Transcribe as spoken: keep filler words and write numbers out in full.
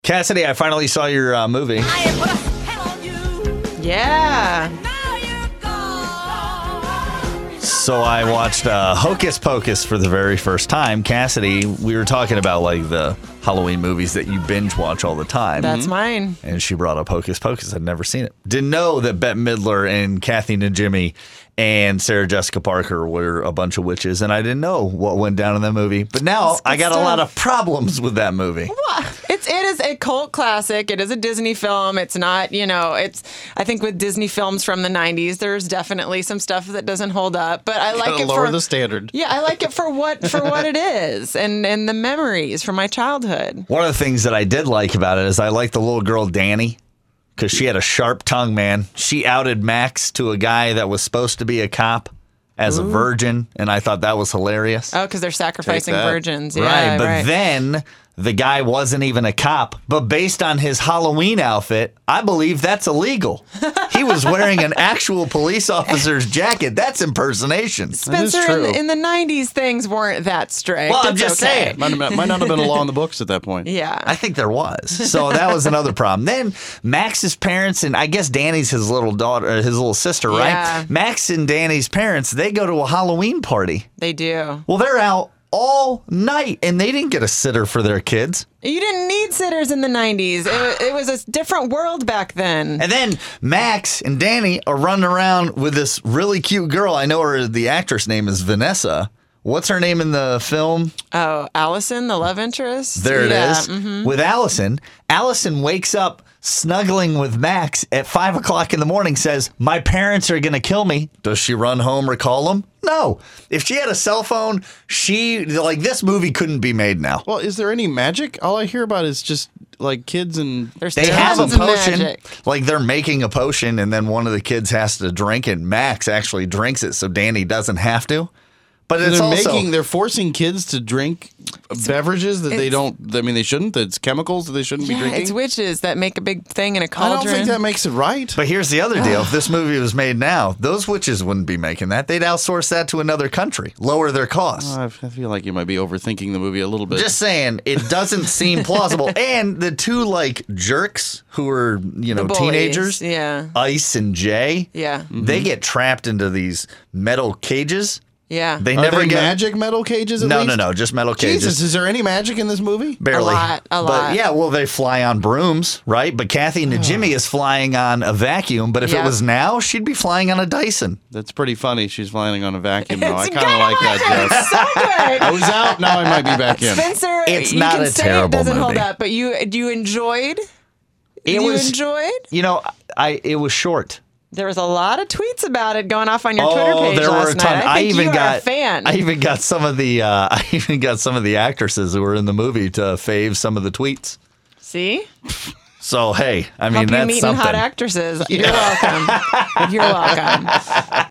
Cassidy, I finally saw your uh, movie. I put a spell on you. Yeah. Now you're gone. So I watched uh, Hocus Pocus for the very first time. Cassidy, we were talking about like the Halloween movies that you binge watch all the time. That's mine. And she brought up Hocus Pocus. I'd never seen it. Didn't know that Bette Midler and Kathy Najimy and Sarah Jessica Parker were a bunch of witches, and I didn't know what went down in that movie. But now I got stuff. a lot of problems with that movie. It's it is a cult classic. It is a Disney film. It's not, you know, it's I think with Disney films from the nineties, there's definitely some stuff that doesn't hold up. But I like Gotta it lower for the standard. Yeah, I like it for what for what it is and and the memories from my childhood. One of the things that I did like about it is I like the little girl Danny because she had a sharp tongue, man. She outed Max to a guy that was supposed to be a cop as Ooh. a virgin, and I thought that was hilarious. Oh, because they're sacrificing that. virgins. Yeah, right, but right. then the guy wasn't even a cop, but based on his Halloween outfit, I believe that's illegal. He was wearing an actual police officer's jacket. That's impersonation. Spencer, That is true. in, in the nineties, things weren't that strict. Well, I'm It's just okay. saying. Might, have- might not have been a law in the books at that point. Yeah. I think there was. So that was another problem. Then Max's parents, and I guess Danny's his little daughter, uh, his little sister, right? Yeah. Max and Danny's parents, they go to a Halloween party. They do. Well, they're out all night, and they didn't get a sitter for their kids. You didn't need sitters in the nineties. It, wa- it was a different world back then. And then Max and Danny are running around with this really cute girl. I know her, the actress name is Vanessa. What's her name in the film? Oh, Allison, the love interest? There it yeah, is. mhm. With Allison. Allison wakes up snuggling with Max at five o'clock in the morning, says, my parents are going to kill me. Does she run home or call them? No. If she had a cell phone, she, like, this movie couldn't be made now. Well, is there any magic? All I hear about is just like kids and There's They have a tons of potion, magic. like they're making a potion, and then one of the kids has to drink it. Max actually drinks it, so Danny doesn't have to. But it's they're also making they're forcing kids to drink beverages that they it's- don't. I mean, they shouldn't. That's chemicals that they shouldn't be Yeah, drinking. it's witches that make a big thing in a I cauldron. don't think that makes it right. But here's the other deal. If this movie was made now, those witches wouldn't be making that. They'd outsource that to another country, lower their costs. I feel like you might be overthinking the movie a little bit. Just saying, it doesn't seem plausible. And the two, like, jerks who are, you know, The boys, teenagers, Yeah. Ice and Jay, Yeah. they get trapped into these metal cages. Yeah. They Are never they get magic metal cages? At No, least? no, no, just metal cages. Jesus, is there any magic in this movie? Barely. A lot, a But lot. yeah, well, they fly on brooms, right? But Kathy Najimy is flying on a vacuum. But if Yeah. it was now, she'd be flying on a Dyson. That's pretty funny. She's flying on a vacuum now. I It's kind of like that, Jeff. so good. I was out. Now I might be back in. Spencer, It's you not can a say terrible it doesn't hold movie. up, but you you enjoyed? It you was- enjoyed? You know, I it was short. There was a lot of tweets about it going off on your Oh, Twitter page there last were a ton. night. I think even you got are a fan. I even got some of the uh, I even got some of the actresses who were in the movie to fave some of the tweets. See? So hey, I mean Hope you that's meeting something. hot actresses. You're welcome. You're welcome.